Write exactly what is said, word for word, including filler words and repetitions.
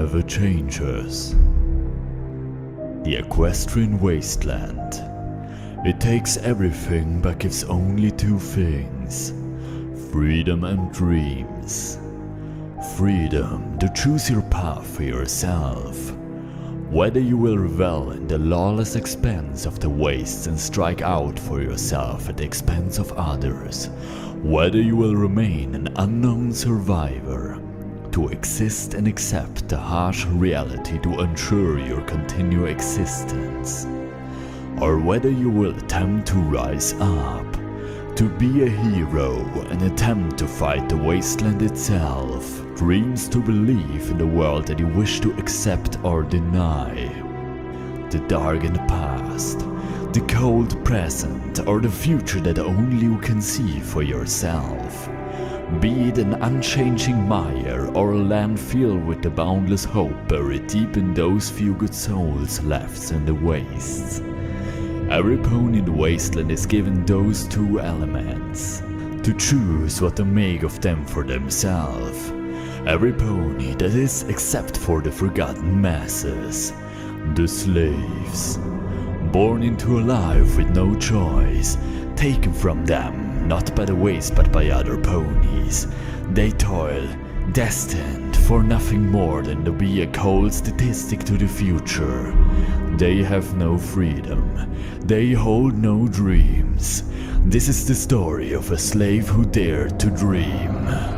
never changes. The Equestrian Wasteland. It takes everything but gives only two things: freedom and dreams. Freedom to choose your path for yourself. Whether you will revel in the lawless expanse of the wastes and strike out for yourself at the expense of others. Whether you will remain an unknown survivor, to exist and accept the harsh reality to ensure your continued existence. Or whether you will attempt to rise up, to be a hero and attempt to fight the wasteland itself. Dreams to believe in the world that you wish to accept or deny. The darkened past, the cold present, or the future that only you can see for yourself. Be it an unchanging mire or a land filled with the boundless hope buried deep in those few good souls left in the wastes. Every pony in the wasteland is given those two elements, to choose what to make of them for themselves. Every pony, that is, except for the forgotten masses, the slaves. Born into a life with no choice, taken from them, not by the waste but by other ponies. They toil, destined for nothing more than to be a cold statistic to the future. They have no freedom, they hold no dreams. This is the story of a slave who dared to dream.